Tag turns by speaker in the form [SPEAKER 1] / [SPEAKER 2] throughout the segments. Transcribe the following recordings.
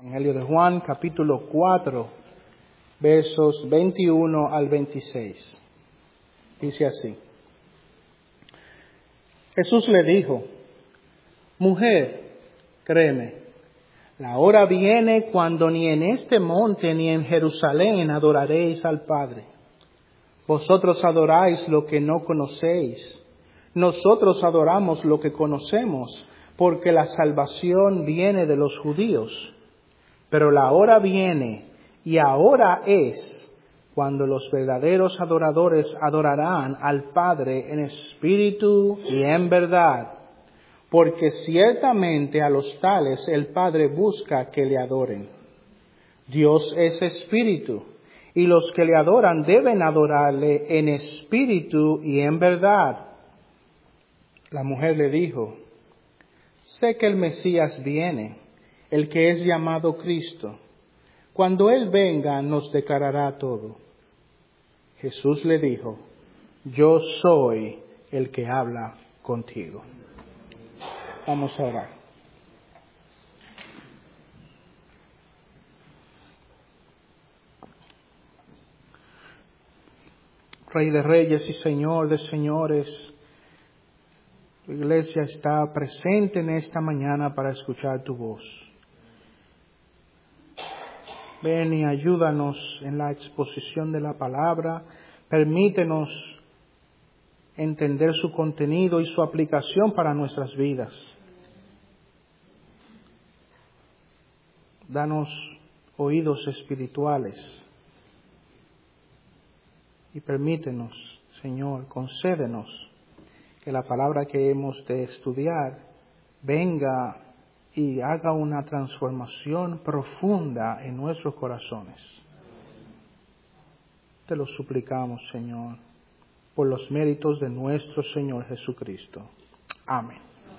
[SPEAKER 1] Evangelio de Juan, capítulo 4, versos 21 al 26. Dice así. Jesús le dijo: Mujer, créeme, la hora viene cuando ni en este monte ni en Jerusalén adoraréis al Padre. Vosotros adoráis lo que no conocéis. Nosotros adoramos lo que conocemos, porque la salvación viene de los judíos. Pero la hora viene, y ahora es, cuando los verdaderos adoradores adorarán al Padre en espíritu y en verdad, porque ciertamente a los tales el Padre busca que le adoren. Dios es espíritu, y los que le adoran deben adorarle en espíritu y en verdad. La mujer le dijo: Sé que el Mesías viene, el que es llamado Cristo. Cuando Él venga, nos declarará todo. Jesús le dijo: Yo soy el que habla contigo. Vamos a orar. Rey de reyes y Señor de señores, tu iglesia está presente en esta mañana para escuchar tu voz. Ven y ayúdanos en la exposición de la palabra. Permítenos entender su contenido y su aplicación para nuestras vidas. Danos oídos espirituales y permítenos, Señor, concédenos que la palabra que hemos de estudiar venga y haga una transformación profunda en nuestros corazones. Te lo suplicamos, Señor, por los méritos de nuestro Señor Jesucristo. Amén.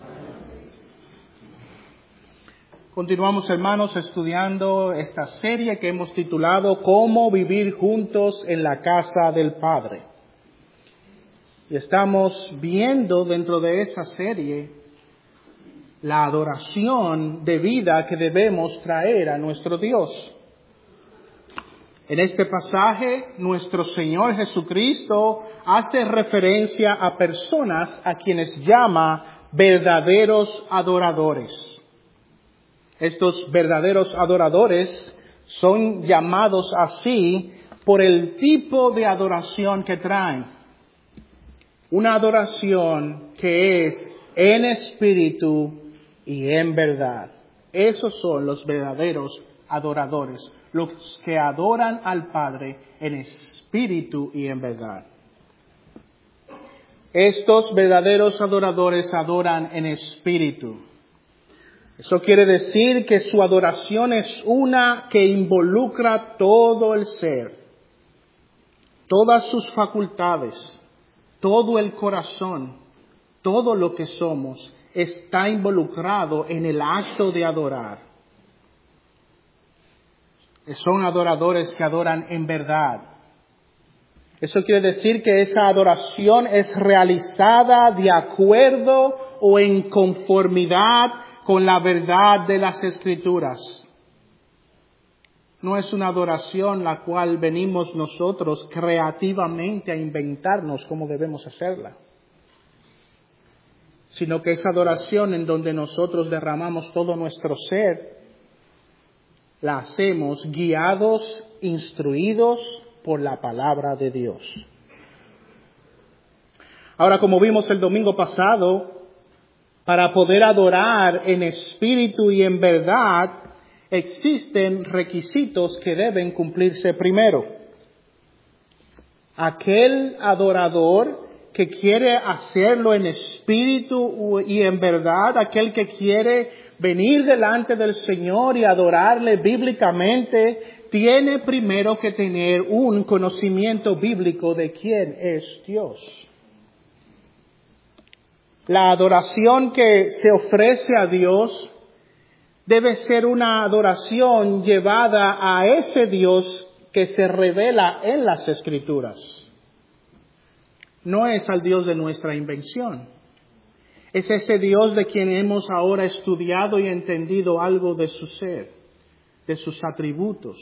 [SPEAKER 1] Continuamos, hermanos, estudiando esta serie que hemos titulado Cómo vivir juntos en la casa del Padre. Y estamos viendo dentro de esa serie la adoración debida que debemos traer a nuestro Dios. En este pasaje, nuestro Señor Jesucristo hace referencia a personas a quienes llama verdaderos adoradores. Estos verdaderos adoradores son llamados así por el tipo de adoración que traen. Una adoración que es en espíritu y en verdad. Esos son los verdaderos adoradores, los que adoran al Padre en espíritu y en verdad. Estos verdaderos adoradores adoran en espíritu. Eso quiere decir que su adoración es una que involucra todo el ser, todas sus facultades, todo el corazón, todo lo que somos está involucrado en el acto de adorar. Son adoradores que adoran en verdad. Eso quiere decir que esa adoración es realizada de acuerdo o en conformidad con la verdad de las Escrituras. No es una adoración la cual venimos nosotros creativamente a inventarnos cómo debemos hacerla, sino que es adoración en donde nosotros derramamos todo nuestro ser, la hacemos guiados, instruidos por la palabra de Dios. Ahora, como vimos el domingo pasado, para poder adorar en espíritu y en verdad, existen requisitos que deben cumplirse primero. Aquel adorador que quiere hacerlo en espíritu y en verdad, aquel que quiere venir delante del Señor y adorarle bíblicamente, tiene primero que tener un conocimiento bíblico de quién es Dios. La adoración que se ofrece a Dios debe ser una adoración llevada a ese Dios que se revela en las Escrituras. No es al Dios de nuestra invención. Es ese Dios de quien hemos ahora estudiado y entendido algo de su ser. de sus atributos.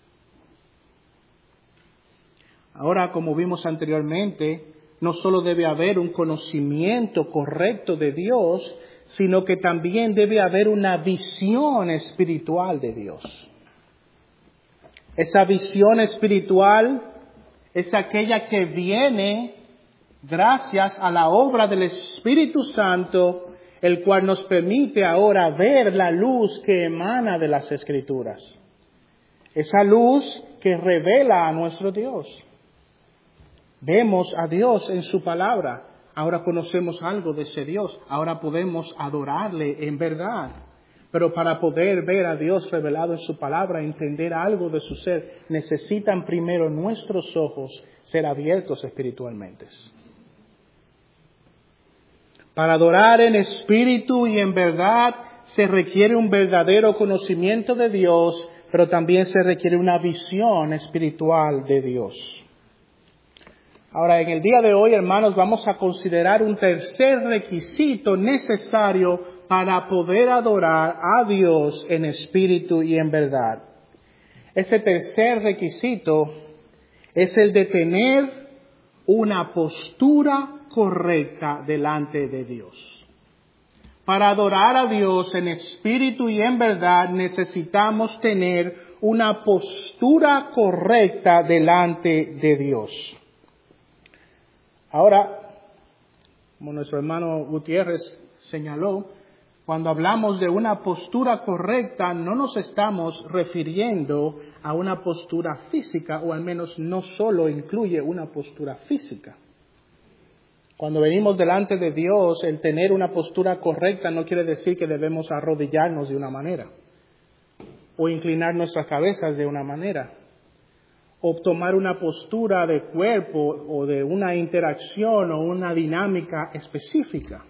[SPEAKER 1] Ahora, como vimos anteriormente, no solo debe haber un conocimiento correcto de Dios, sino que también debe haber una visión espiritual de Dios. Esa visión espiritual es aquella que viene gracias a la obra del Espíritu Santo, el cual nos permite ahora ver la luz que emana de las Escrituras. Esa luz que revela a nuestro Dios. Vemos a Dios en su palabra. Ahora conocemos algo de ese Dios. Ahora podemos adorarle en verdad. Pero para poder ver a Dios revelado en su palabra, entender algo de su ser, necesitan primero nuestros ojos ser abiertos espiritualmente. Para adorar en espíritu y en verdad se requiere un verdadero conocimiento de Dios, pero también se requiere una visión espiritual de Dios. Ahora, en el día de hoy, hermanos, vamos a considerar un tercer requisito necesario para poder adorar a Dios en espíritu y en verdad. Ese tercer requisito es el de tener una postura correcta delante de Dios. Para adorar a Dios en espíritu y en verdad necesitamos tener una postura correcta delante de Dios. Ahora, como nuestro hermano Gutiérrez señaló, cuando hablamos de una postura correcta, no nos estamos refiriendo a una postura física, o al menos no solo incluye una postura física. Cuando venimos delante de Dios, el tener una postura correcta no quiere decir que debemos arrodillarnos de una manera, o inclinar nuestras cabezas de una manera, o tomar una postura de cuerpo o de una interacción o una dinámica específica.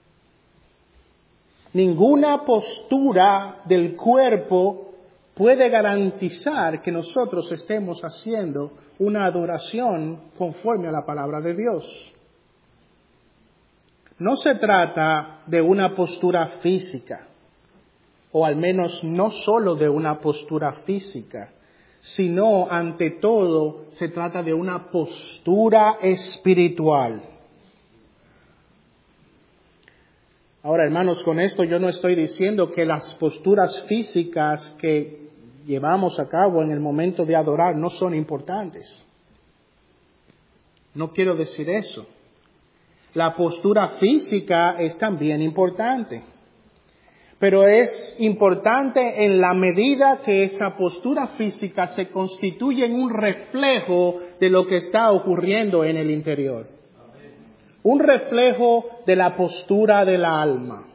[SPEAKER 1] Ninguna postura del cuerpo puede garantizar que nosotros estemos haciendo una adoración conforme a la palabra de Dios. No se trata de una postura física, o al menos no solo de una postura física, sino ante todo se trata de una postura espiritual. Ahora, hermanos, con esto yo no estoy diciendo que las posturas físicas que llevamos a cabo en el momento de adorar no son importantes. No quiero decir eso. La postura física es también importante. Pero es importante en la medida que esa postura física se constituye en un reflejo de lo que está ocurriendo en el interior. Un reflejo de la postura del alma.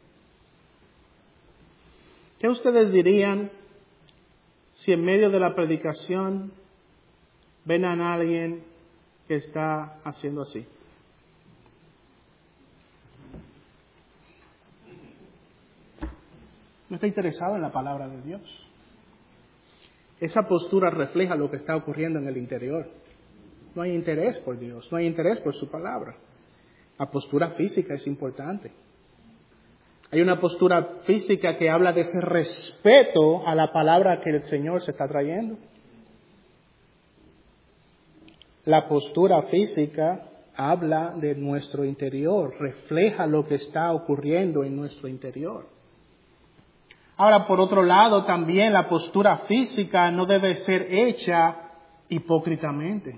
[SPEAKER 1] ¿Qué ustedes dirían si en medio de la predicación ven a alguien que está haciendo así? No está interesado en la palabra de Dios. Esa postura refleja lo que está ocurriendo en el interior. No hay interés por Dios, no hay interés por su palabra. La postura física es importante. Hay una postura física que habla de ese respeto a la palabra que el Señor se está trayendo. La postura física habla de nuestro interior, refleja lo que está ocurriendo en nuestro interior. Ahora, por otro lado, también la postura física no debe ser hecha hipócritamente.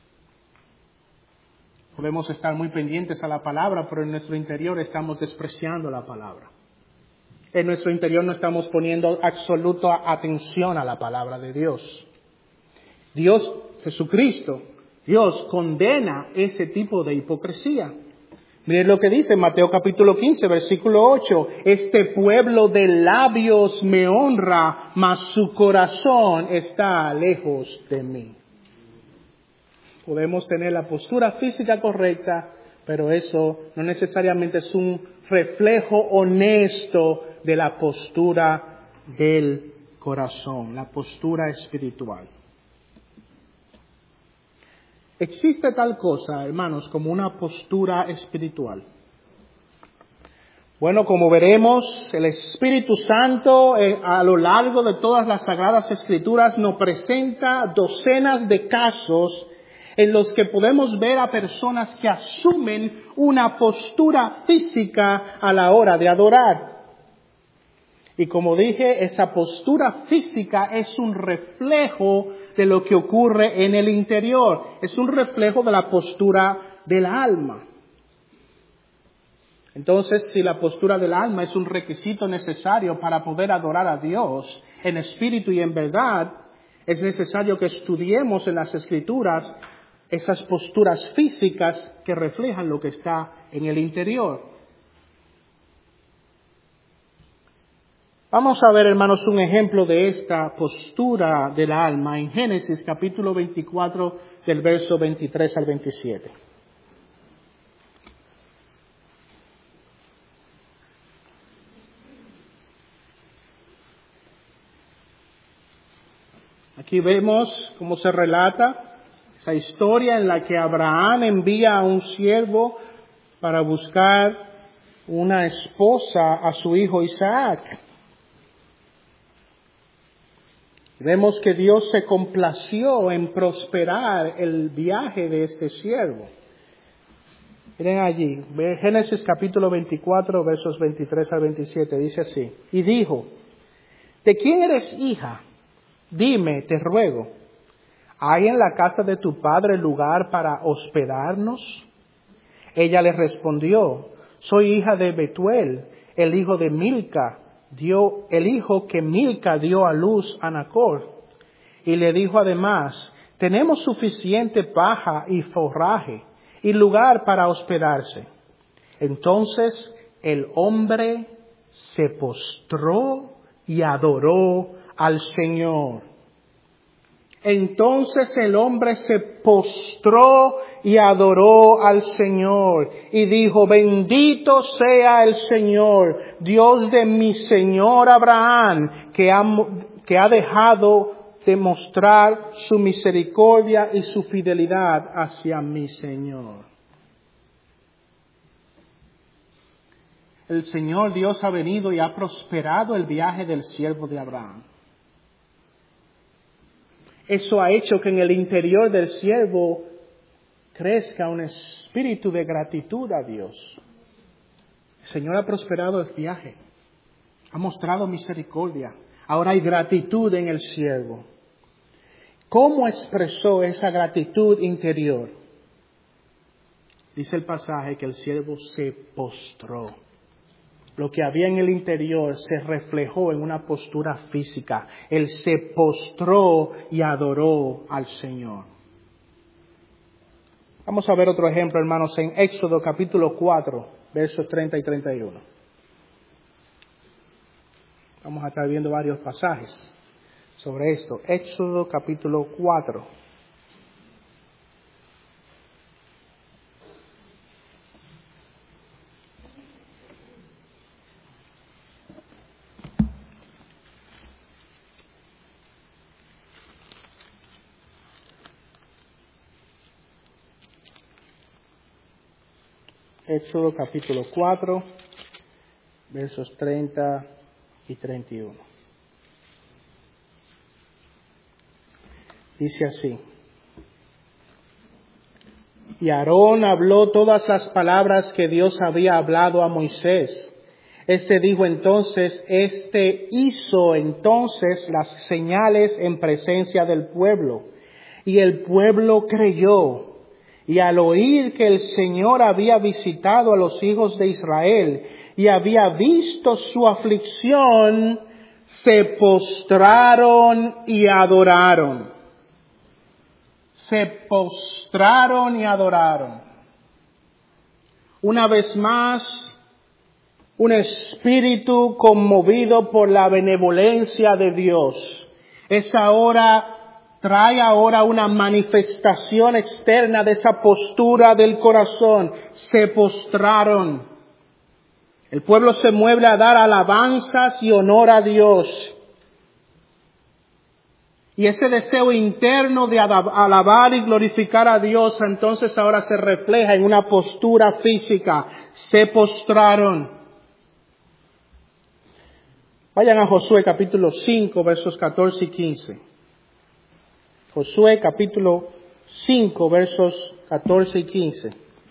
[SPEAKER 1] Podemos estar muy pendientes a la palabra, pero en nuestro interior estamos despreciando la palabra. En nuestro interior no estamos poniendo absoluta atención a la palabra de Dios. Dios, Jesucristo, Dios condena ese tipo de hipocresía. Miren lo que dice Mateo capítulo 15, versículo 8. Este pueblo de labios me honra, mas su corazón está lejos de mí. Podemos tener la postura física correcta, pero eso no necesariamente es un reflejo honesto de la postura del corazón, la postura espiritual. Existe tal cosa, hermanos, como una postura espiritual. Bueno, como veremos, el Espíritu Santo a lo largo de todas las Sagradas Escrituras nos presenta docenas de casos en los que podemos ver a personas que asumen una postura física a la hora de adorar. Y como dije, esa postura física es un reflejo de lo que ocurre en el interior, es un reflejo de la postura del alma. Entonces, si la postura del alma es un requisito necesario para poder adorar a Dios en espíritu y en verdad, es necesario que estudiemos en las Escrituras esas posturas físicas que reflejan lo que está en el interior. Vamos a ver, hermanos, un ejemplo de esta postura del alma en Génesis capítulo 24 del verso 23 al 27. Aquí vemos cómo se relata esa historia en la que Abraham envía a un siervo para buscar una esposa a su hijo Isaac. Vemos que Dios se complació en prosperar el viaje de este siervo. Miren allí, Génesis capítulo 24, versos 23 al 27, dice así. Y dijo, ¿de quién eres hija? Dime, te ruego, ¿hay en la casa de tu padre lugar para hospedarnos? Ella le respondió, soy hija de Betuel, el hijo de Milca, el hijo que Milca dio a luz a Nacor. Y le dijo además, tenemos suficiente paja y forraje y lugar para hospedarse. Entonces el hombre se postró y adoró al Señor. Entonces el hombre se postró y adoró al Señor y dijo, bendito sea el Señor, Dios de mi Señor Abraham, que ha dejado de mostrar su misericordia y su fidelidad hacia mi Señor. El Señor Dios ha venido y ha prosperado el viaje del siervo de Abraham. Eso ha hecho que en el interior del siervo crezca un espíritu de gratitud a Dios. El Señor ha prosperado el viaje, ha mostrado misericordia. Ahora hay gratitud en el siervo. ¿Cómo expresó esa gratitud interior? Dice el pasaje que el siervo se postró. Lo que había en el interior se reflejó en una postura física. Él se postró y adoró al Señor. Vamos a ver otro ejemplo, hermanos, en Éxodo capítulo 4, versos 30 y 31. Vamos a estar viendo varios pasajes sobre esto. Éxodo capítulo 4. Éxodo capítulo 4, versos 30 y 31. Dice así. Y Aarón habló todas las palabras que Dios había hablado a Moisés. Este hizo entonces las señales en presencia del pueblo. Y el pueblo creyó. Y al oír que el Señor había visitado a los hijos de Israel y había visto su aflicción, se postraron y adoraron. Se postraron y adoraron. Una vez más, un espíritu conmovido por la benevolencia de Dios. Trae ahora una manifestación externa de esa postura del corazón. Se postraron. El pueblo se mueve a dar alabanzas y honor a Dios. Y ese deseo interno de alabar y glorificar a Dios, entonces ahora se refleja en una postura física. Se postraron. Vayan a Josué capítulo 5, versos 14 y 15. Josué capítulo 5, versos 14 y 15.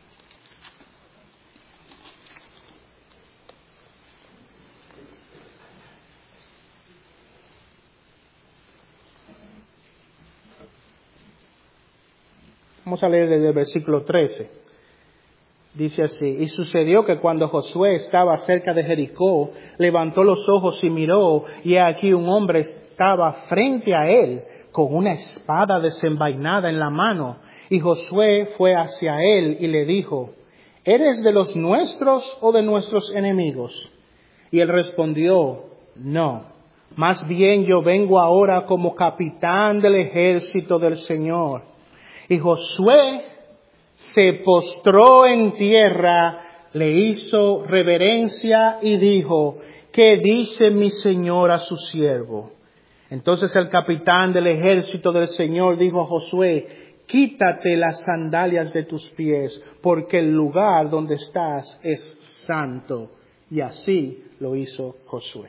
[SPEAKER 1] Vamos a leer desde el versículo 13. Dice así: y sucedió que cuando Josué estaba cerca de Jericó, levantó los ojos y miró, y aquí un hombre estaba frente a él, con una espada desenvainada en la mano. Y Josué fue hacia él y le dijo: ¿eres de los nuestros o de nuestros enemigos? Y él respondió: no, más bien yo vengo ahora como capitán del ejército del Señor. Y Josué se postró en tierra, le hizo reverencia y dijo: ¿qué dice mi señor a su siervo? Entonces el capitán del ejército del Señor dijo a Josué: quítate las sandalias de tus pies, porque el lugar donde estás es santo. Y así lo hizo Josué.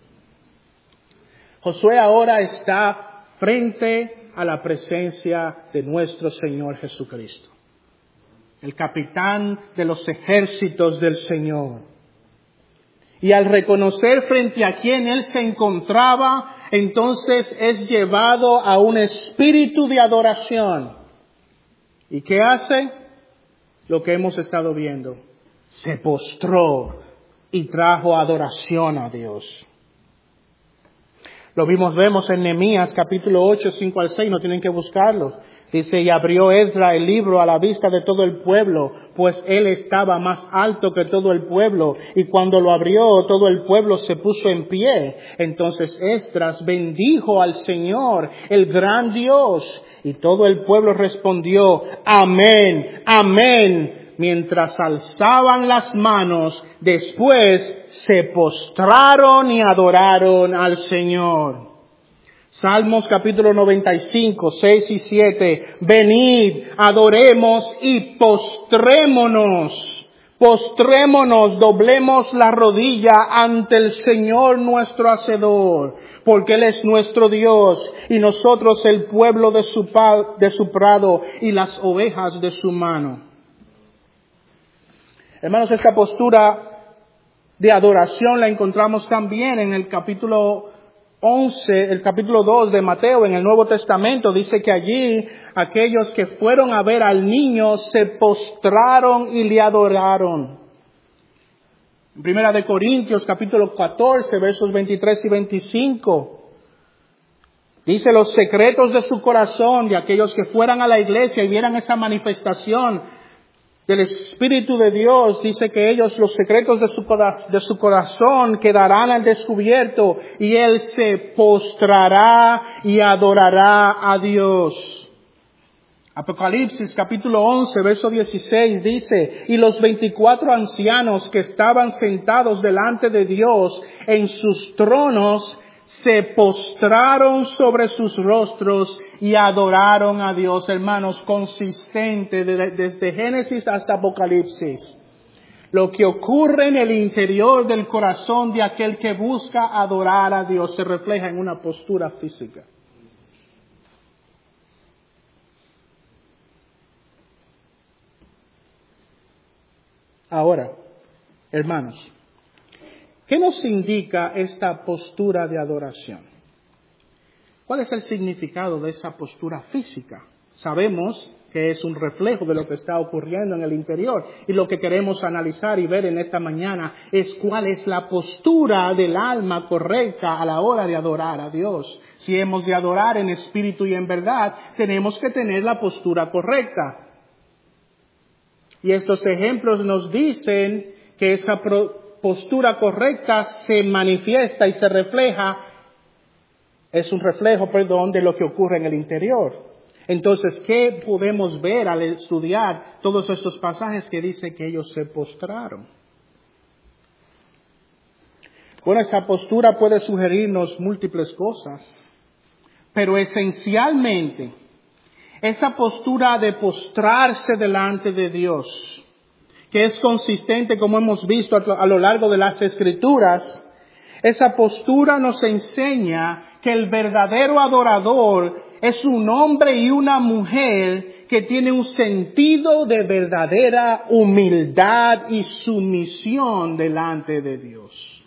[SPEAKER 1] Josué ahora está frente a la presencia de nuestro Señor Jesucristo, el capitán de los ejércitos del Señor. Y al reconocer frente a quien él se encontraba, entonces es llevado a un espíritu de adoración. ¿Y qué hace? Lo que hemos estado viendo. Se postró y trajo adoración a Dios. Lo vemos en Nehemías capítulo 8, 5 al 6, no tienen que buscarlo. Dice: y abrió Esdras el libro a la vista de todo el pueblo, pues él estaba más alto que todo el pueblo. Y cuando lo abrió, todo el pueblo se puso en pie. Entonces Esdras bendijo al Señor, el gran Dios. Y todo el pueblo respondió: amén, amén, mientras alzaban las manos. Después se postraron y adoraron al Señor. Salmos capítulo 95, 6 y 7. Venid, adoremos y postrémonos. Postrémonos, doblemos la rodilla ante el Señor nuestro Hacedor, porque Él es nuestro Dios y nosotros el pueblo de su prado y las ovejas de su mano. Hermanos, esta postura de adoración la encontramos también en el capítulo 11, el capítulo 2 de Mateo, en el Nuevo Testamento. Dice que allí aquellos que fueron a ver al niño se postraron y le adoraron. En Primera de Corintios, capítulo 14, versos 23 y 25. Dice: los secretos de su corazón, de aquellos que fueran a la iglesia y vieran esa manifestación del Espíritu de Dios. Dice que ellos, los secretos de su corazón quedarán al descubierto y él se postrará y adorará a Dios. Apocalipsis capítulo 11, verso 16 dice: y los 24 ancianos que estaban sentados delante de Dios en sus tronos se postraron sobre sus rostros y adoraron a Dios. Hermanos, consistente desde Génesis hasta Apocalipsis. Lo que ocurre en el interior del corazón de aquel que busca adorar a Dios se refleja en una postura física. Ahora, hermanos, ¿qué nos indica esta postura de adoración? ¿Cuál es el significado de esa postura física? Sabemos que es un reflejo de lo que está ocurriendo en el interior. Y lo que queremos analizar y ver en esta mañana es cuál es la postura del alma correcta a la hora de adorar a Dios. Si hemos de adorar en espíritu y en verdad, tenemos que tener la postura correcta. Y estos ejemplos nos dicen que esa postura correcta se manifiesta y se refleja, es un reflejo, de lo que ocurre en el interior. Entonces, ¿qué podemos ver al estudiar todos estos pasajes que dice que ellos se postraron? Bueno, esa postura puede sugerirnos múltiples cosas, pero esencialmente, esa postura de postrarse delante de Dios, que es consistente, como hemos visto a lo largo de las Escrituras, Esa postura nos enseña que el verdadero adorador es un hombre y una mujer que tiene un sentido de verdadera humildad y sumisión delante de Dios.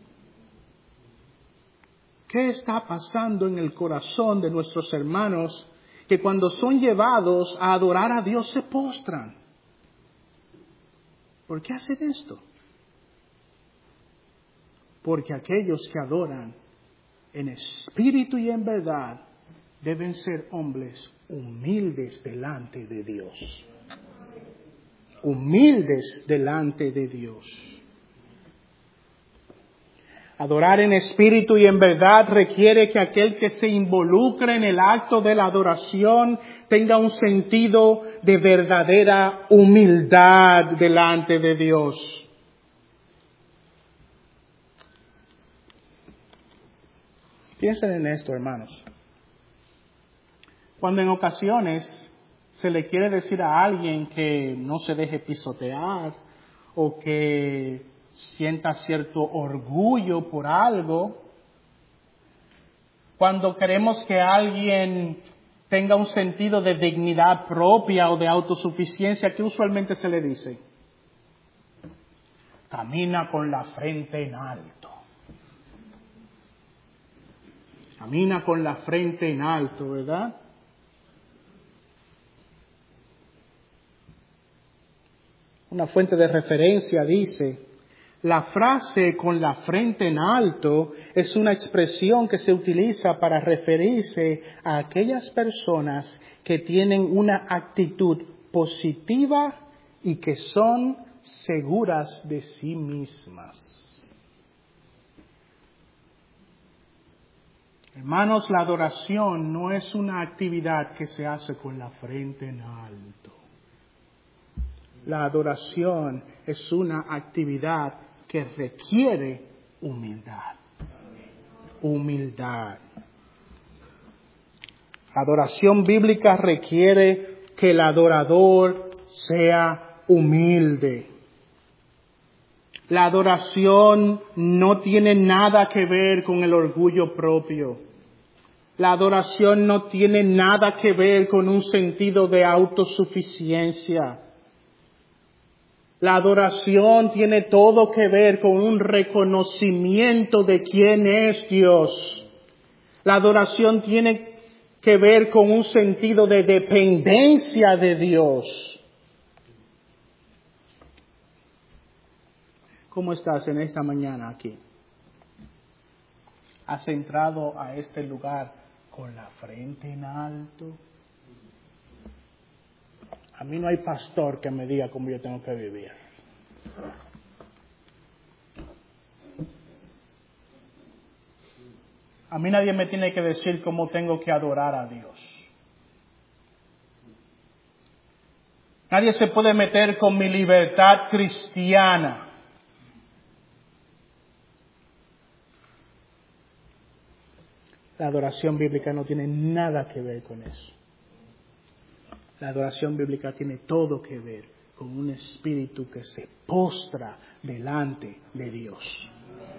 [SPEAKER 1] ¿Qué está pasando en el corazón de nuestros hermanos que cuando son llevados a adorar a Dios se postran? ¿Por qué hacen esto? Porque aquellos que adoran en espíritu y en verdad deben ser hombres humildes delante de Dios. Humildes delante de Dios. Adorar en espíritu y en verdad requiere que aquel que se involucre en el acto de la adoración tenga un sentido de verdadera humildad delante de Dios. Piensen en esto, hermanos. Cuando en ocasiones se le quiere decir a alguien que no se deje pisotear o que sienta cierto orgullo por algo, cuando queremos que alguien tenga un sentido de dignidad propia o de autosuficiencia, ¿qué usualmente se le dice? Camina con la frente en alto. Camina con la frente en alto, ¿verdad? Una fuente de referencia dice, la frase con la frente en alto es una expresión que se utiliza para referirse a aquellas personas que tienen una actitud positiva y que son seguras de sí mismas. Hermanos, la adoración no es una actividad que se hace con la frente en alto. La adoración es una actividad que requiere humildad. Humildad. La adoración bíblica requiere que el adorador sea humilde. La adoración no tiene nada que ver con el orgullo propio. La adoración no tiene nada que ver con un sentido de autosuficiencia. La adoración tiene todo que ver con un reconocimiento de quién es Dios. La adoración tiene que ver con un sentido de dependencia de Dios. ¿Cómo estás en esta mañana aquí? ¿Has entrado a este lugar con la frente en alto? A mí no hay pastor que me diga cómo yo tengo que vivir. A mí nadie me tiene que decir cómo tengo que adorar a Dios. Nadie se puede meter con mi libertad cristiana. La adoración bíblica no tiene nada que ver con eso. La adoración bíblica tiene todo que ver con un espíritu que se postra delante de Dios.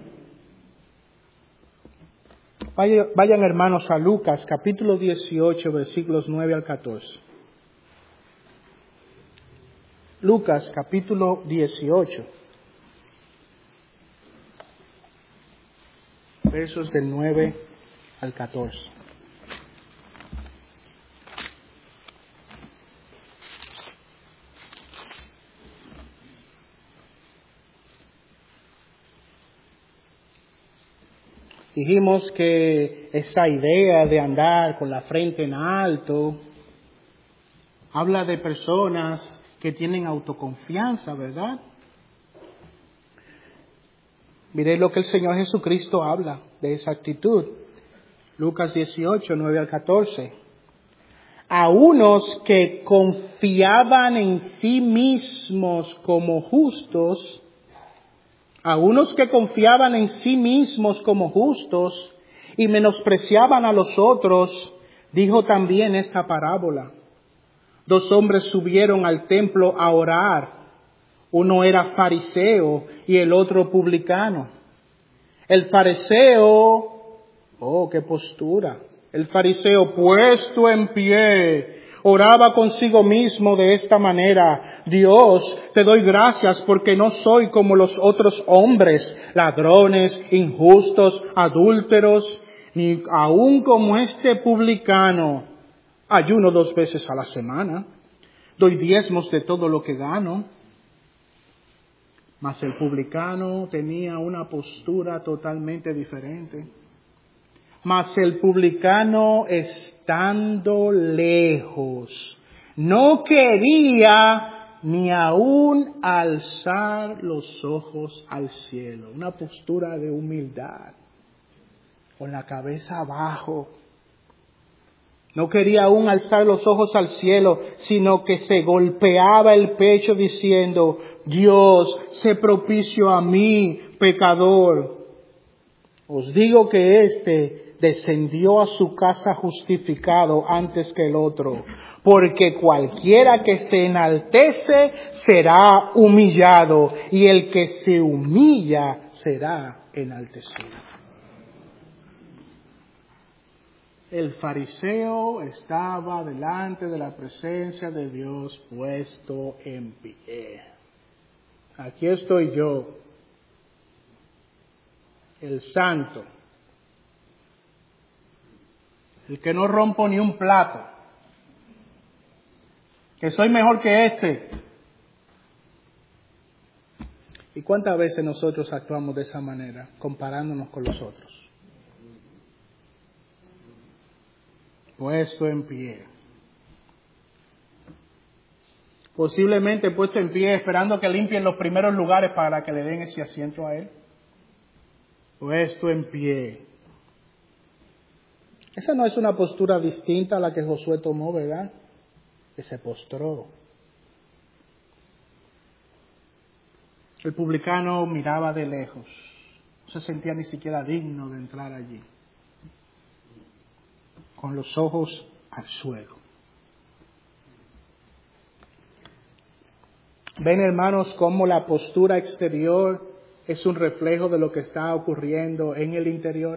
[SPEAKER 1] Vayan hermanos a Lucas capítulo 18 versículos 9 al 14. Lucas capítulo 18 versos del 9 al 14. Dijimos que esa idea de andar con la frente en alto habla de personas que tienen autoconfianza, ¿verdad? Miré lo que el Señor Jesucristo habla de esa actitud. Lucas 18, 9 al 14. A unos que confiaban en sí mismos como justos, y menospreciaban a los otros, dijo también esta parábola. 2 hombres subieron al templo a orar. Uno era fariseo y el otro publicano. El fariseo, oh, qué postura. El fariseo puesto en pie, oraba consigo mismo de esta manera: Dios, te doy gracias porque no soy como los otros hombres, ladrones, injustos, adúlteros, ni aun como este publicano. Ayuno 2 veces a la semana, doy diezmos de todo lo que gano. Mas el publicano tenía una postura totalmente diferente. Mas el publicano, estando lejos, no quería ni aún alzar los ojos al cielo. Una postura de humildad, con la cabeza abajo. No quería aún alzar los ojos al cielo, sino que se golpeaba el pecho diciendo: Dios, sé propicio a mí, pecador. Os digo que éste descendió a su casa justificado antes que el otro, porque cualquiera que se enaltece será humillado, y el que se humilla será enaltecido. El fariseo estaba delante de la presencia de Dios puesto en pie. Aquí estoy yo, el santo, el que no rompo ni un plato, que soy mejor que este. ¿Y cuántas veces nosotros actuamos de esa manera, comparándonos con los otros? Puesto en pie. Posiblemente puesto en pie, esperando que limpien los primeros lugares para que le den ese asiento a él. Puesto en pie. Esa no es una postura distinta a la que Josué tomó, ¿verdad? Que se postró. El publicano miraba de lejos. No se sentía ni siquiera digno de entrar allí. Con los ojos al suelo. Ven, hermanos, cómo la postura exterior es un reflejo de lo que está ocurriendo en el interior.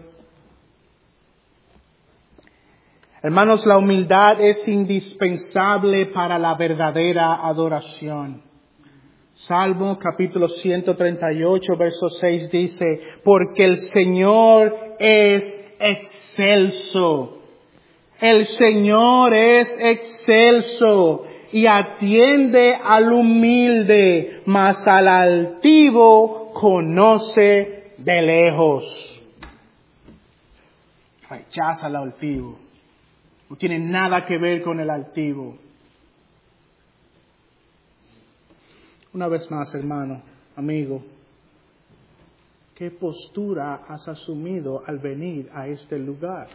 [SPEAKER 1] Hermanos, la humildad es indispensable para la verdadera adoración. Salmo capítulo 138, verso 6 dice: porque el Señor es excelso. El Señor es excelso y atiende al humilde, mas al altivo conoce de lejos. Rechaza al altivo. No tiene nada que ver con el altivo. Una vez más, hermano, amigo, ¿qué postura has asumido al venir a este lugar?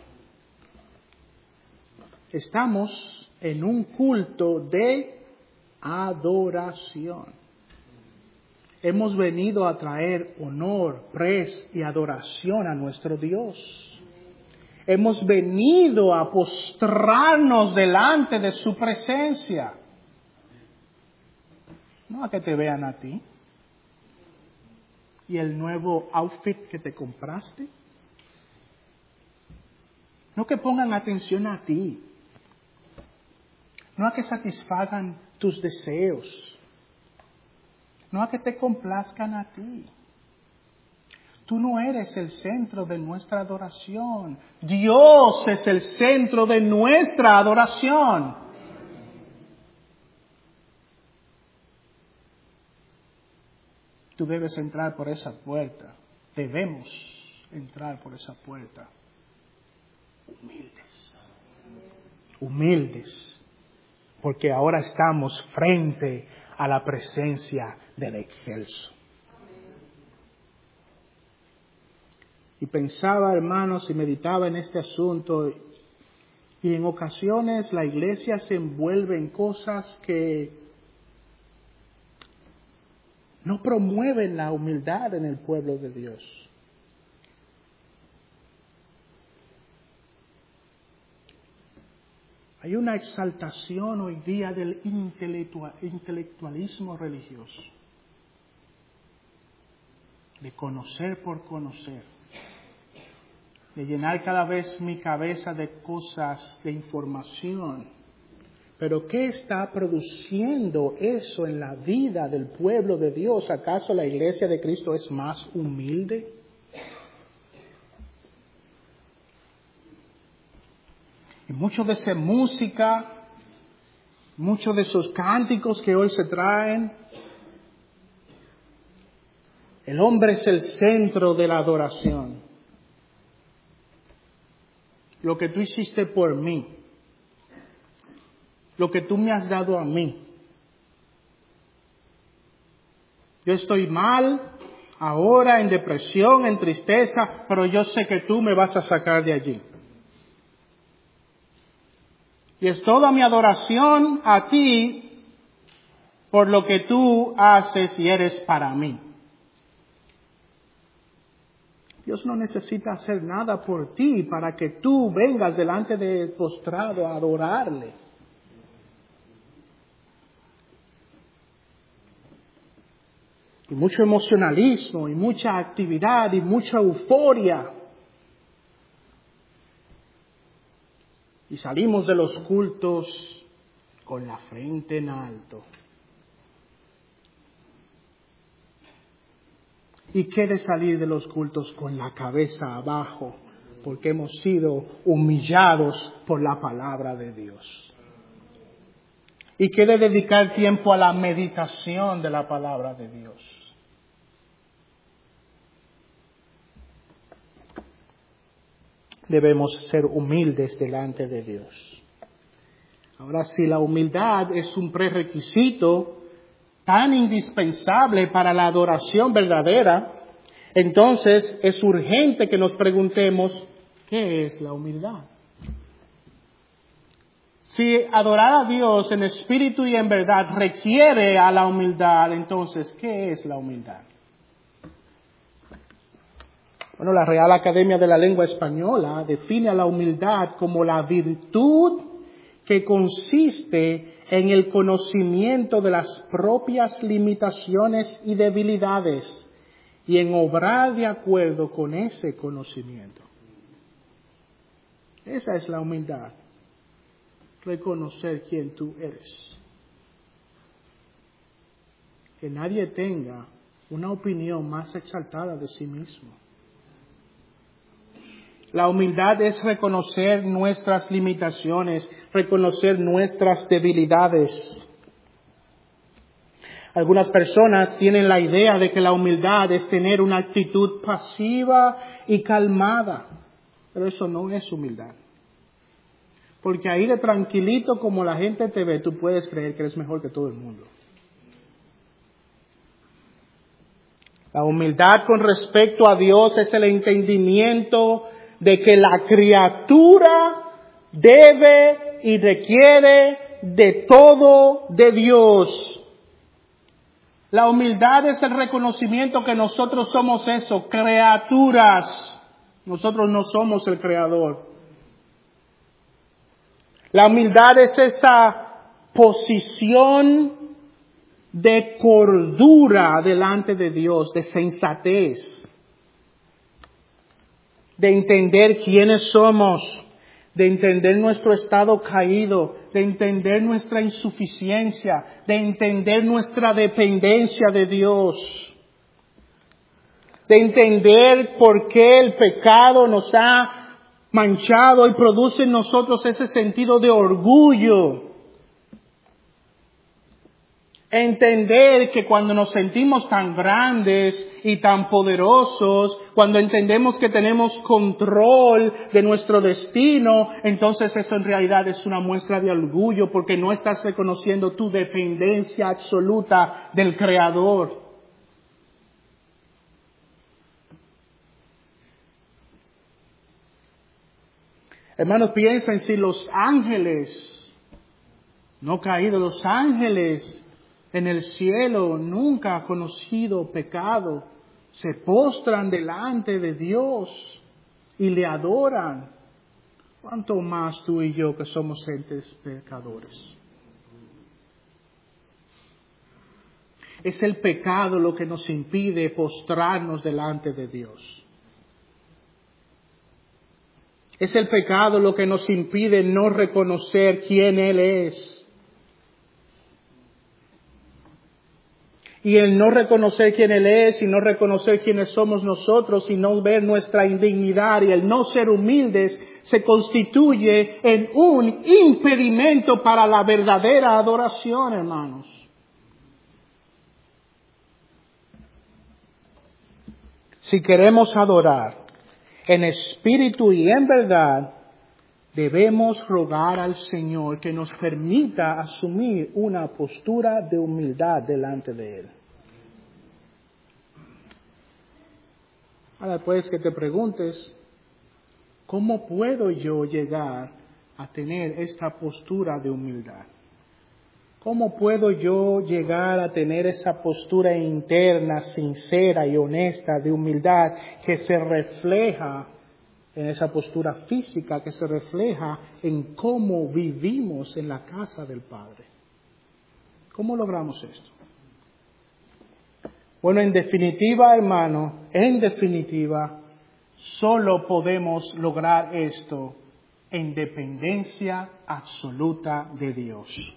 [SPEAKER 1] Estamos en un culto de adoración. Hemos venido a traer honor, pres y adoración a nuestro Dios. Hemos venido a postrarnos delante de su presencia. No a que te vean a ti. ¿Y el nuevo outfit que te compraste? No que pongan atención a ti. No a que satisfagan tus deseos. No a que te complazcan a ti. Tú no eres el centro de nuestra adoración. Dios es el centro de nuestra adoración. Tú debes entrar por esa puerta. Debemos entrar por esa puerta. Humildes. Humildes. Porque ahora estamos frente a la presencia del excelso. Y pensaba, hermanos, y meditaba en este asunto, y en ocasiones la iglesia se envuelve en cosas que no promueven la humildad en el pueblo de Dios. Hay una exaltación hoy día del intelectualismo religioso, de conocer por conocer. de llenar cada vez mi cabeza de cosas, de información. Pero ¿qué está produciendo eso en la vida del pueblo de Dios? ¿Acaso la iglesia de Cristo es más humilde? Y mucho de esa música, muchos de esos cánticos que hoy se traen, el hombre es el centro de la adoración. Lo que tú hiciste por mí, lo que tú me has dado a mí. Yo estoy mal, ahora en depresión, en tristeza, pero yo sé que tú me vas a sacar de allí. Y es toda mi adoración a ti por lo que tú haces y eres para mí. Dios no necesita hacer nada por ti para que tú vengas delante de postrado a adorarle. Y mucho emocionalismo, y mucha actividad, y mucha euforia. Y salimos de los cultos con la frente en alto. ¿Y qué de salir de los cultos con la cabeza abajo? Porque hemos sido humillados por la palabra de Dios. ¿Y qué de dedicar tiempo a la meditación de la palabra de Dios? Debemos ser humildes delante de Dios. Ahora, si la humildad es un prerequisito tan indispensable para la adoración verdadera, entonces es urgente que nos preguntemos, ¿qué es la humildad? Si adorar a Dios en espíritu y en verdad requiere a la humildad, entonces, ¿qué es la humildad? Bueno, la Real Academia de la Lengua Española define a la humildad como la virtud que consiste en el conocimiento de las propias limitaciones y debilidades y en obrar de acuerdo con ese conocimiento. Esa es la humildad, reconocer quién tú eres. Que nadie tenga una opinión más exaltada de sí mismo. La humildad es reconocer nuestras limitaciones, reconocer nuestras debilidades. Algunas personas tienen la idea de que la humildad es tener una actitud pasiva y calmada, pero eso no es humildad. Porque ahí de tranquilito como la gente te ve, tú puedes creer que eres mejor que todo el mundo. La humildad con respecto a Dios es el entendimiento de que la criatura debe y requiere de todo de Dios. La humildad es el reconocimiento que nosotros somos eso, criaturas. Nosotros no somos el creador. La humildad es esa posición de cordura delante de Dios, de sensatez. De entender quiénes somos, de entender nuestro estado caído, de entender nuestra insuficiencia, de entender nuestra dependencia de Dios, de entender por qué el pecado nos ha manchado y produce en nosotros ese sentido de orgullo. Entender que cuando nos sentimos tan grandes y tan poderosos, cuando entendemos que tenemos control de nuestro destino, entonces eso en realidad es una muestra de orgullo porque no estás reconociendo tu dependencia absoluta del Creador. Hermanos, piensen si los ángeles, no caídos, los ángeles en el cielo nunca ha conocido pecado, se postran delante de Dios y le adoran. ¿Cuánto más tú y yo que somos entes pecadores? Es el pecado lo que nos impide postrarnos delante de Dios. Es el pecado lo que nos impide no reconocer quién Él es. Y el no reconocer quién Él es, y no reconocer quiénes somos nosotros, y no ver nuestra indignidad, y el no ser humildes, se constituye en un impedimento para la verdadera adoración, hermanos. Si queremos adorar en espíritu y en verdad, debemos rogar al Señor que nos permita asumir una postura de humildad delante de Él. Ahora pues que te preguntes, ¿cómo puedo yo llegar a tener esta postura de humildad? ¿Cómo puedo yo llegar a tener esa postura interna, sincera y honesta de humildad que se refleja en esa postura física, que se refleja en cómo vivimos en la casa del Padre? ¿Cómo logramos esto? Bueno, en definitiva, hermano, solo podemos lograr esto en dependencia absoluta de Dios.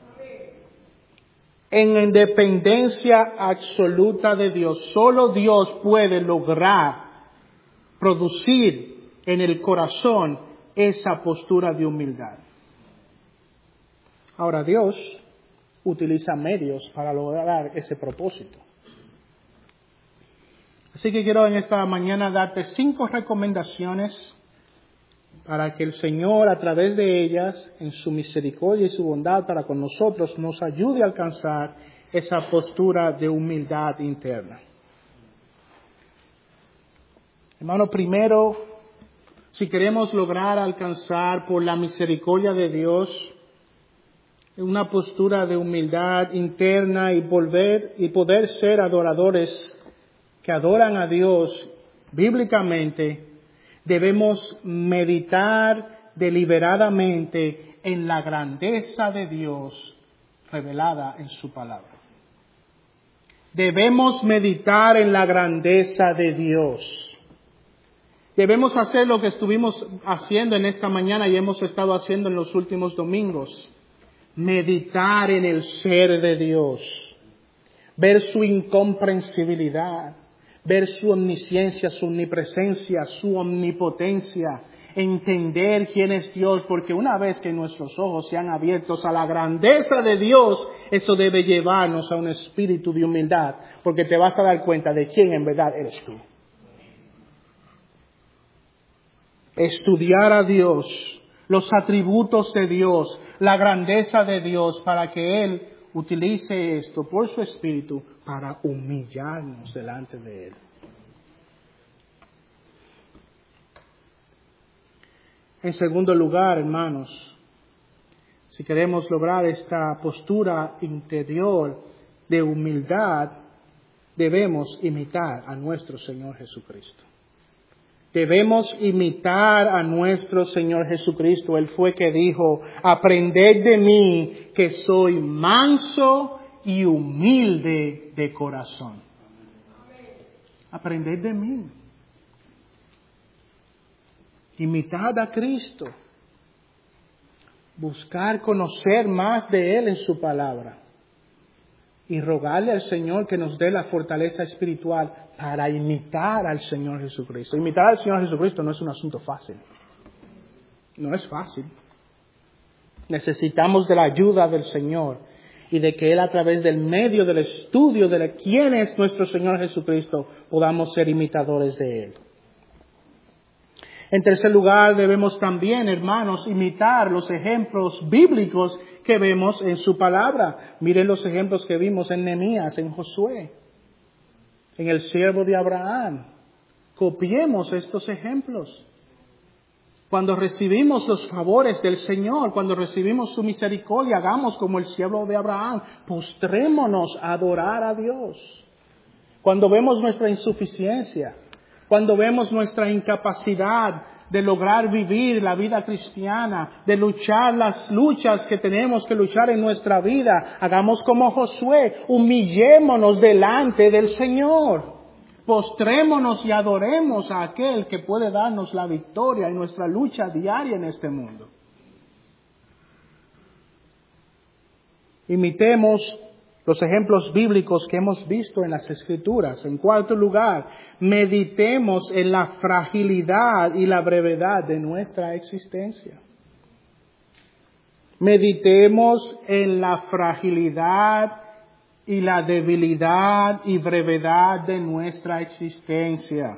[SPEAKER 1] En independencia absoluta de Dios. Solo Dios puede lograr producir en el corazón esa postura de humildad. Ahora, Dios utiliza medios para lograr ese propósito. Así que quiero en esta mañana darte 5 recomendaciones para que el Señor, a través de ellas, en su misericordia y su bondad para con nosotros, nos ayude a alcanzar esa postura de humildad interna. Hermano, primero, si queremos lograr alcanzar por la misericordia de Dios una postura de humildad interna y poder ser adoradores que adoran a Dios bíblicamente, debemos meditar deliberadamente en la grandeza de Dios revelada en su palabra. Debemos meditar en la grandeza de Dios. Debemos hacer lo que estuvimos haciendo en esta mañana y hemos estado haciendo en los últimos domingos. Meditar en el ser de Dios. Ver su incomprensibilidad. Ver su omnisciencia, su omnipresencia, su omnipotencia, entender quién es Dios, porque una vez que nuestros ojos sean abiertos a la grandeza de Dios, eso debe llevarnos a un espíritu de humildad, porque te vas a dar cuenta de quién en verdad eres tú. Estudiar a Dios, los atributos de Dios, la grandeza de Dios, para que Él utilice esto por su espíritu para humillarnos delante de Él. En segundo lugar, hermanos, si queremos lograr esta postura interior de humildad, debemos imitar a nuestro Señor Jesucristo. Debemos imitar a nuestro Señor Jesucristo. Él fue que dijo, aprended de mí que soy manso y humilde de corazón. Aprended de mí. Imitad a Cristo. Buscar conocer más de Él en su palabra. Y rogarle al Señor que nos dé la fortaleza espiritual para imitar al Señor Jesucristo. Imitar al Señor Jesucristo no es un asunto fácil. No es fácil. Necesitamos de la ayuda del Señor y de que Él, a través del medio del estudio de quién es nuestro Señor Jesucristo, podamos ser imitadores de Él. En tercer lugar, debemos también, hermanos, imitar los ejemplos bíblicos que vemos en su palabra. Miren los ejemplos que vimos en Nehemías, en Josué, en el siervo de Abraham. Copiemos estos ejemplos. Cuando recibimos los favores del Señor, cuando recibimos su misericordia, hagamos como el siervo de Abraham. Postrémonos a adorar a Dios. Cuando vemos nuestra insuficiencia, cuando vemos nuestra incapacidad de lograr vivir la vida cristiana, de luchar las luchas que tenemos que luchar en nuestra vida, hagamos como Josué, humillémonos delante del Señor. Postrémonos y adoremos a aquel que puede darnos la victoria en nuestra lucha diaria en este mundo. Imitemos los ejemplos bíblicos que hemos visto en las Escrituras. En cuarto lugar, meditemos en la fragilidad y la brevedad de nuestra existencia. Meditemos en la fragilidad y la debilidad y brevedad de nuestra existencia.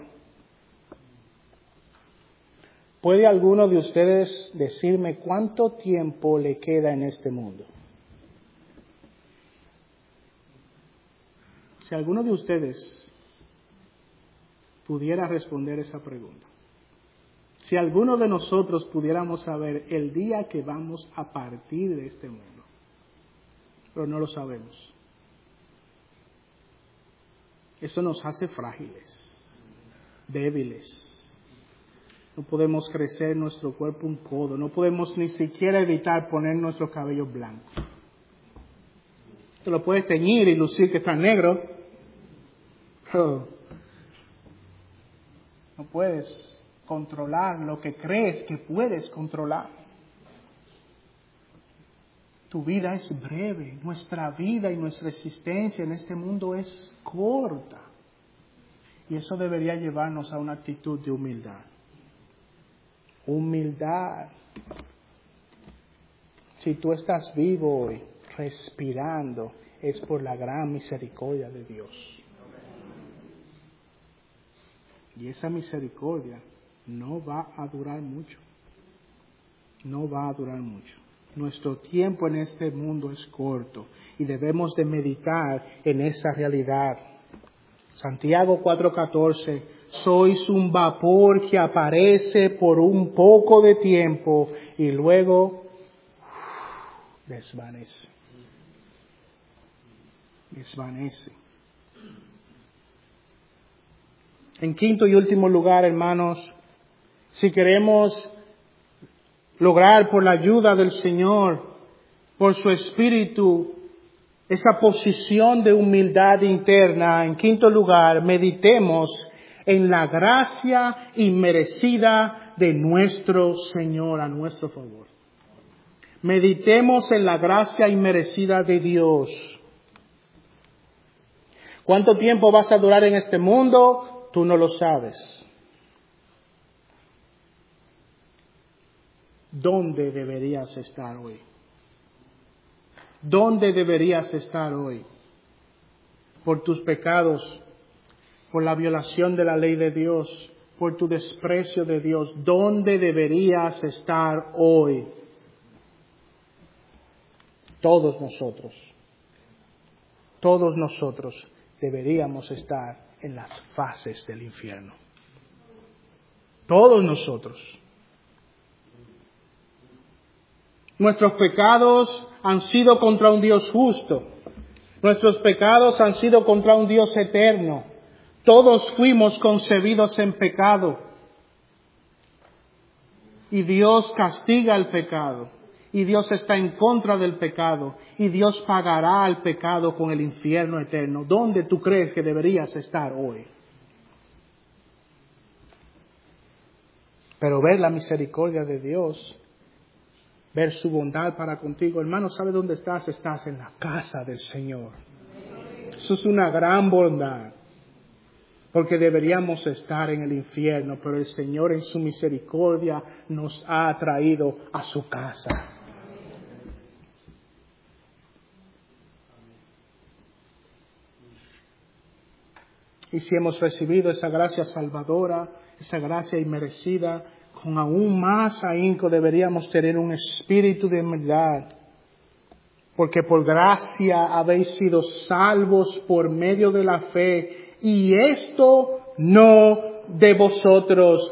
[SPEAKER 1] ¿Puede alguno de ustedes decirme cuánto tiempo le queda en este mundo? Si alguno de ustedes pudiera responder esa pregunta, si alguno de nosotros pudiéramos saber el día que vamos a partir de este mundo, pero no lo sabemos. Eso nos hace frágiles, débiles. No podemos crecer nuestro cuerpo un codo, no podemos ni siquiera evitar poner nuestro cabello blanco. Te lo puedes teñir y lucir que está negro, pero no puedes controlar lo que crees que puedes controlar. Tu vida es breve, nuestra vida y nuestra existencia en este mundo es corta. Y eso debería llevarnos a una actitud de humildad. Humildad. Si tú estás vivo hoy, respirando, es por la gran misericordia de Dios. Y esa misericordia no va a durar mucho. No va a durar mucho. Nuestro tiempo en este mundo es corto y debemos de meditar en esa realidad. Santiago 4:14, sois un vapor que aparece por un poco de tiempo y luego desvanece. Desvanece. En quinto y último lugar, hermanos, si queremos lograr por la ayuda del Señor, por su Espíritu, esa posición de humildad interna, en quinto lugar, meditemos en la gracia inmerecida de nuestro Señor a nuestro favor. Meditemos en la gracia inmerecida de Dios. ¿Cuánto tiempo vas a durar en este mundo? Tú no lo sabes. ¿Dónde deberías estar hoy? ¿Dónde deberías estar hoy? Por tus pecados, por la violación de la ley de Dios, por tu desprecio de Dios. ¿Dónde deberías estar hoy? Todos nosotros deberíamos estar en las fases del infierno. Todos nosotros. Nuestros pecados han sido contra un Dios justo. Nuestros pecados han sido contra un Dios eterno. Todos fuimos concebidos en pecado. Y Dios castiga el pecado. Y Dios está en contra del pecado. Y Dios pagará el pecado con el infierno eterno. ¿Dónde tú crees que deberías estar hoy? Pero ver la misericordia de Dios, ver su bondad para contigo. Hermano, ¿sabe dónde estás? Estás en la casa del Señor. Eso es una gran bondad. Porque deberíamos estar en el infierno, pero el Señor en su misericordia nos ha traído a su casa. Y si hemos recibido esa gracia salvadora, esa gracia inmerecida, con aún más ahínco deberíamos tener un espíritu de humildad. Porque por gracia habéis sido salvos por medio de la fe. Y esto no de vosotros,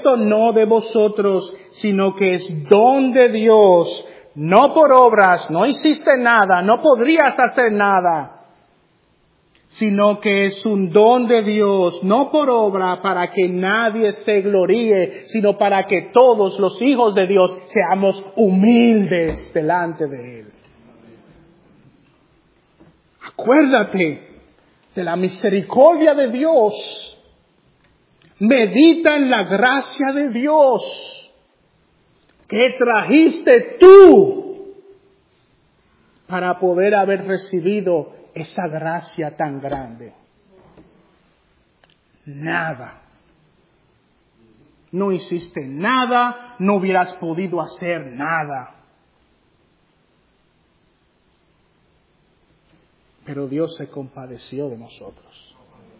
[SPEAKER 1] sino que es don de Dios, no por obras, no hiciste nada, no podrías hacer nada. Sino que es un don de Dios, no por obra para que nadie se gloríe, sino para que todos los hijos de Dios seamos humildes delante de Él. Acuérdate de la misericordia de Dios. Medita en la gracia de Dios que trajiste tú para poder haber recibido esa gracia tan grande. Nada. No hiciste nada, no hubieras podido hacer nada. Pero Dios se compadeció de nosotros.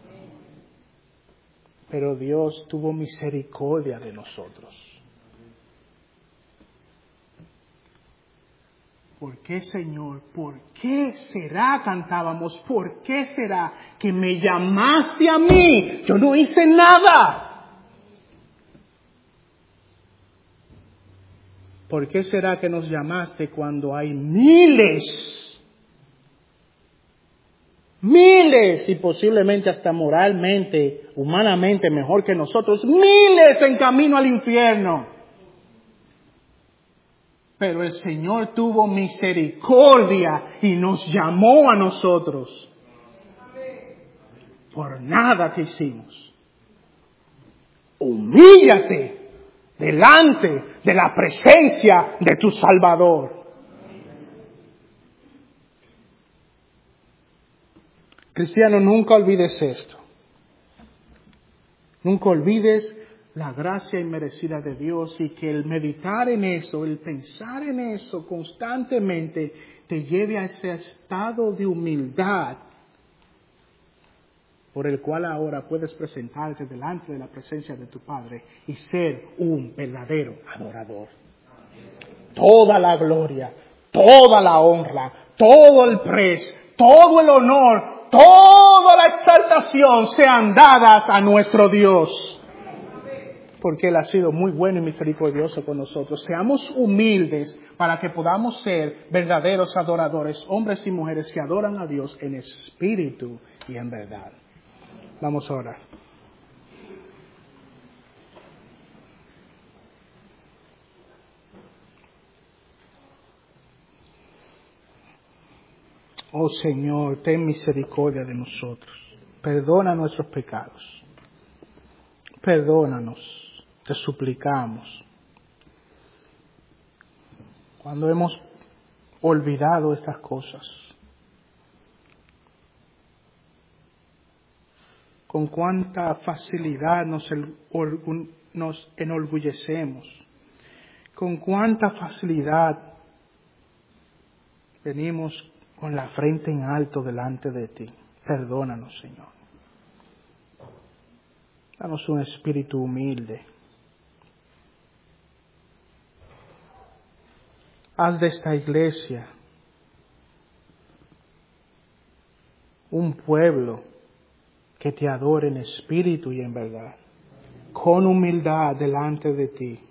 [SPEAKER 1] Pero Dios tuvo misericordia de nosotros. ¿Por qué, Señor? ¿Por qué será, cantábamos, por qué será que me llamaste a mí? Yo no hice nada. ¿Por qué será que nos llamaste cuando hay miles y posiblemente hasta moralmente, humanamente mejor que nosotros, miles en camino al infierno? Pero el Señor tuvo misericordia y nos llamó a nosotros. Por nada que hicimos. Humíllate delante de la presencia de tu Salvador. Cristiano, nunca olvides esto. Nunca olvides la gracia inmerecida de Dios y que el meditar en eso, el pensar en eso constantemente te lleve a ese estado de humildad por el cual ahora puedes presentarte delante de la presencia de tu Padre y ser un verdadero adorador. Toda la gloria, toda la honra, todo el praise, todo el honor, toda la exaltación sean dadas a nuestro Dios. Porque Él ha sido muy bueno y misericordioso con nosotros. Seamos humildes para que podamos ser verdaderos adoradores, hombres y mujeres que adoran a Dios en espíritu y en verdad. Vamos a orar. Oh Señor, ten misericordia de nosotros. Perdona nuestros pecados. Perdónanos, te suplicamos. Cuando hemos olvidado estas cosas, con cuánta facilidad nos enorgullecemos, con cuánta facilidad venimos con la frente en alto delante de ti. Perdónanos, Señor. Danos un espíritu humilde. Haz de esta iglesia un pueblo que te adore en espíritu y en verdad, con humildad delante de ti.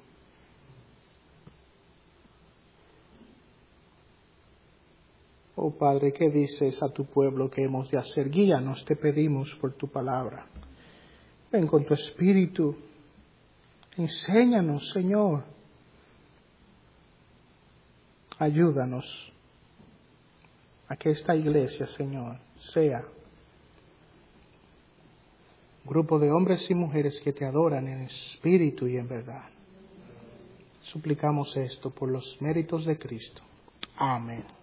[SPEAKER 1] Oh Padre, ¿qué dices a tu pueblo que hemos de hacer? Guíanos, te pedimos por tu palabra. Ven con tu espíritu. Enséñanos, Señor. Ayúdanos a que esta iglesia, Señor, sea un grupo de hombres y mujeres que te adoran en espíritu y en verdad. Suplicamos esto por los méritos de Cristo. Amén.